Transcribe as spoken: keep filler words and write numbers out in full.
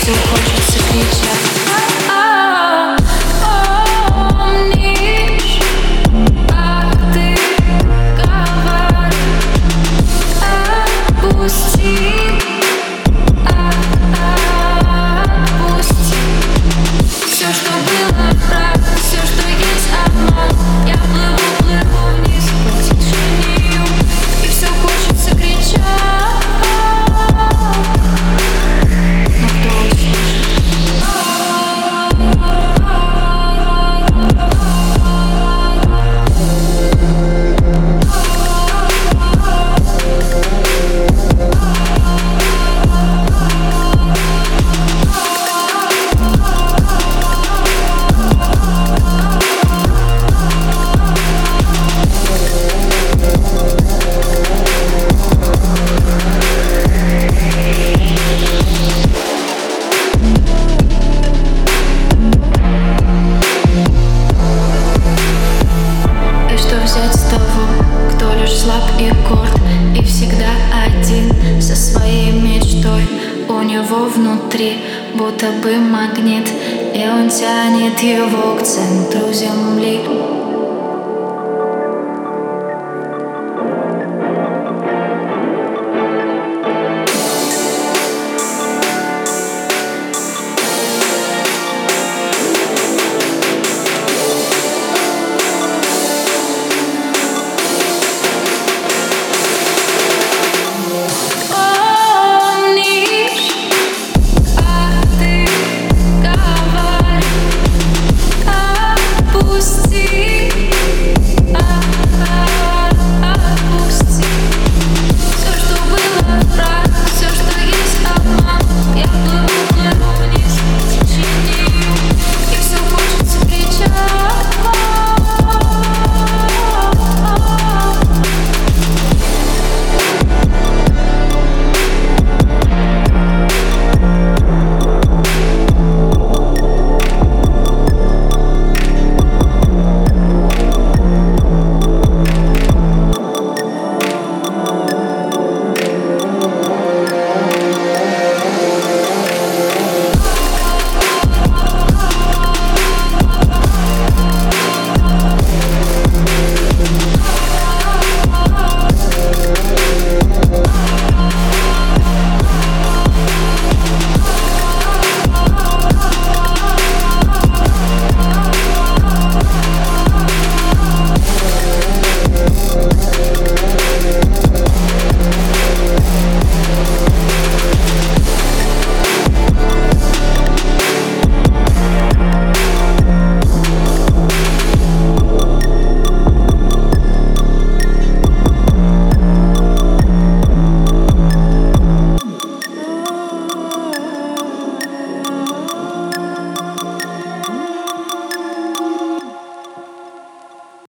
все хочется кричать. Помнишь, как ты говорил: отпусти, отпусти. Все, что было правда, все, что есть обман. Я плыву, плыву вниз по течению, и все хочется кричать. Но кто услышит? С того, кто лишь слаб и горд, и всегда один со своей мечтой. У него внутри будто бы магнит, и он тянет его к центру земли.